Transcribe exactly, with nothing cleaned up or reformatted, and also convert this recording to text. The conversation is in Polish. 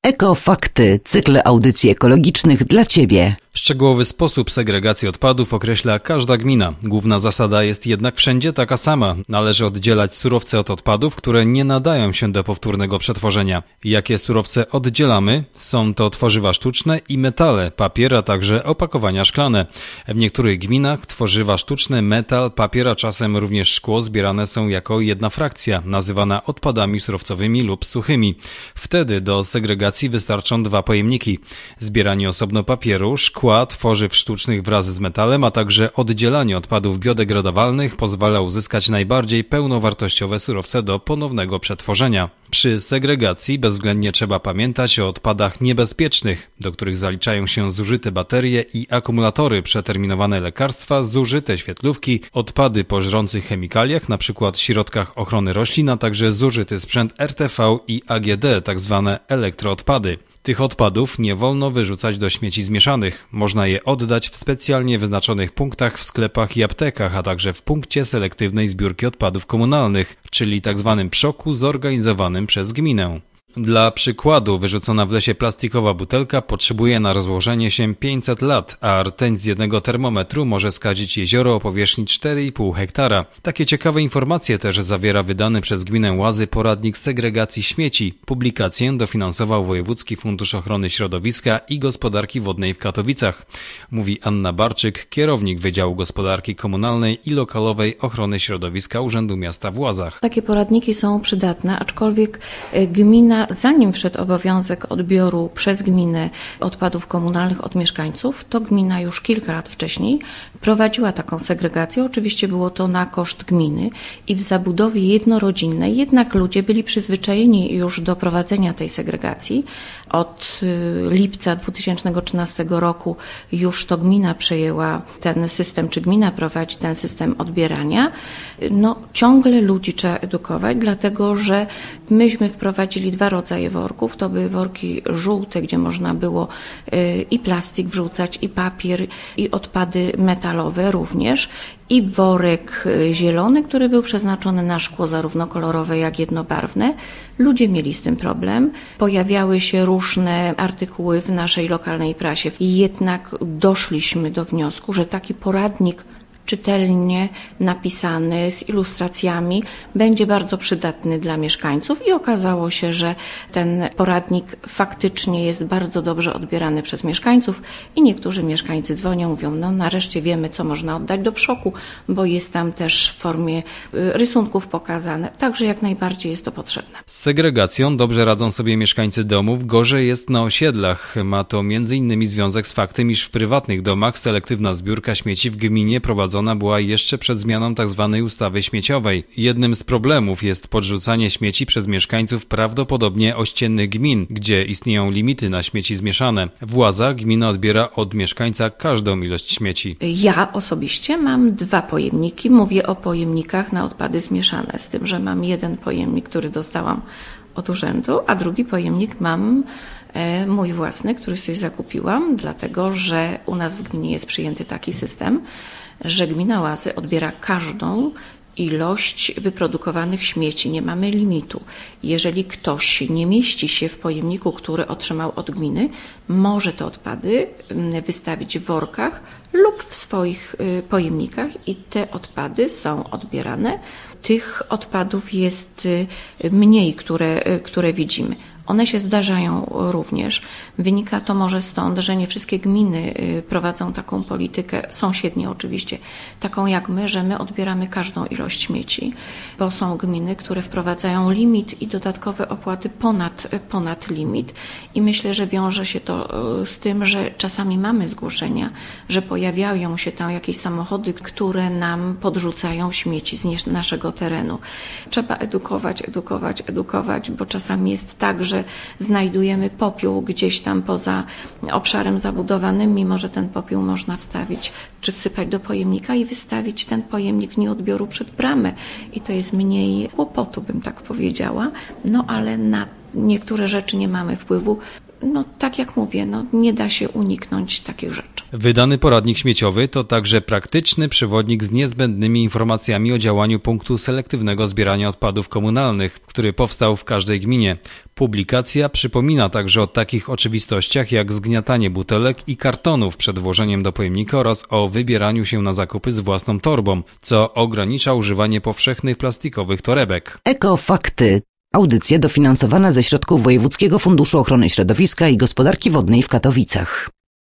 Ekofakty, cykl audycji ekologicznych dla Ciebie. Szczegółowy sposób segregacji odpadów określa każda gmina. Główna zasada jest jednak wszędzie taka sama. Należy oddzielać surowce od odpadów, które nie nadają się do powtórnego przetworzenia. Jakie surowce oddzielamy? Są to tworzywa sztuczne i metale, papier, a także opakowania szklane. W niektórych gminach tworzywa sztuczne, metal, papier, a czasem również szkło zbierane są jako jedna frakcja, nazywana odpadami surowcowymi lub suchymi. Wtedy do segregacji wystarczą dwa pojemniki. Zbieranie osobno papieru, szkła, tworzyw sztucznych wraz z metalem, a także oddzielanie odpadów biodegradowalnych pozwala uzyskać najbardziej pełnowartościowe surowce do ponownego przetworzenia. Przy segregacji bezwzględnie trzeba pamiętać o odpadach niebezpiecznych, do których zaliczają się zużyte baterie i akumulatory, przeterminowane lekarstwa, zużyte świetlówki, odpady po żrących chemikaliach, np. środkach ochrony roślin, a także zużyty sprzęt R T V i A G D, tzw. elektroodpady. Tych odpadów nie wolno wyrzucać do śmieci zmieszanych. Można je oddać w specjalnie wyznaczonych punktach w sklepach i aptekach, a także w punkcie selektywnej zbiórki odpadów komunalnych, czyli tzw. pszoku zorganizowanym przez gminę. Dla przykładu, wyrzucona w lesie plastikowa butelka potrzebuje na rozłożenie się pięćset lat, a rtęć z jednego termometru może skazić jezioro o powierzchni cztery i pół hektara. Takie ciekawe informacje też zawiera wydany przez gminę Łazy poradnik segregacji śmieci. Publikację dofinansował Wojewódzki Fundusz Ochrony Środowiska i Gospodarki Wodnej w Katowicach. Mówi Anna Barczyk, kierownik Wydziału Gospodarki Komunalnej i Lokalowej Ochrony Środowiska Urzędu Miasta w Łazach. Takie poradniki są przydatne, aczkolwiek gmina, zanim wszedł obowiązek odbioru przez gminę odpadów komunalnych od mieszkańców, to gmina już kilka lat wcześniej prowadziła taką segregację. Oczywiście było to na koszt gminy i w zabudowie jednorodzinnej, jednak ludzie byli przyzwyczajeni już do prowadzenia tej segregacji. Od lipca dwa tysiące trzynastego roku już to gmina przejęła ten system, czy gmina prowadzi ten system odbierania. No, ciągle ludzi trzeba edukować, dlatego że myśmy wprowadzili dwa rodzaje worków. To były worki żółte, gdzie można było i plastik wrzucać, i papier, i odpady metalowe również. I worek zielony, który był przeznaczony na szkło zarówno kolorowe, jak i jednobarwne. Ludzie mieli z tym problem. Pojawiały się różne artykuły w naszej lokalnej prasie. I jednak doszliśmy do wniosku, że taki poradnik czytelnie napisany, z ilustracjami, będzie bardzo przydatny dla mieszkańców i okazało się, że ten poradnik faktycznie jest bardzo dobrze odbierany przez mieszkańców i niektórzy mieszkańcy dzwonią, mówią, no nareszcie wiemy, co można oddać do przoku, bo jest tam też w formie rysunków pokazane, także jak najbardziej jest to potrzebne. Z segregacją dobrze radzą sobie mieszkańcy domów, gorzej jest na osiedlach. Ma to między innymi związek z faktem, iż w prywatnych domach selektywna zbiórka śmieci w gminie prowadzona była jeszcze przed zmianą tzw. ustawy śmieciowej. Jednym z problemów jest podrzucanie śmieci przez mieszkańców prawdopodobnie ościennych gmin, gdzie istnieją limity na śmieci zmieszane. W Łazach gmina odbiera od mieszkańca każdą ilość śmieci. Ja osobiście mam dwa pojemniki. Mówię o pojemnikach na odpady zmieszane, z tym, że mam jeden pojemnik, który dostałam od urzędu, a drugi pojemnik mam e, mój własny, który sobie zakupiłam, dlatego że u nas w gminie jest przyjęty taki system, że gmina Łazy odbiera każdą ilość wyprodukowanych śmieci, nie mamy limitu. Jeżeli ktoś nie mieści się w pojemniku, który otrzymał od gminy, może te odpady wystawić w workach lub w swoich pojemnikach i te odpady są odbierane. Tych odpadów jest mniej, które, które widzimy. One się zdarzają również. Wynika to może stąd, że nie wszystkie gminy prowadzą taką politykę, sąsiednie oczywiście, taką jak my, że my odbieramy każdą ilość śmieci, bo są gminy, które wprowadzają limit i dodatkowe opłaty ponad, ponad limit i myślę, że wiąże się to z tym, że czasami mamy zgłoszenia, że pojawiają się tam jakieś samochody, które nam podrzucają śmieci z naszego terenu. Trzeba edukować, edukować, edukować, bo czasami jest tak, że znajdujemy popiół gdzieś tam poza obszarem zabudowanym, mimo że ten popiół można wstawić czy wsypać do pojemnika i wystawić ten pojemnik w nieodbioru przed bramę. I to jest mniej kłopotu, bym tak powiedziała. No ale na niektóre rzeczy nie mamy wpływu. No tak jak mówię, no, nie da się uniknąć takich rzeczy. Wydany poradnik śmieciowy to także praktyczny przewodnik z niezbędnymi informacjami o działaniu punktu selektywnego zbierania odpadów komunalnych, który powstał w każdej gminie. Publikacja przypomina także o takich oczywistościach jak zgniatanie butelek i kartonów przed włożeniem do pojemnika oraz o wybieraniu się na zakupy z własną torbą, co ogranicza używanie powszechnych plastikowych torebek. Ekofakty. Audycja dofinansowana ze środków Wojewódzkiego Funduszu Ochrony Środowiska i Gospodarki Wodnej w Katowicach.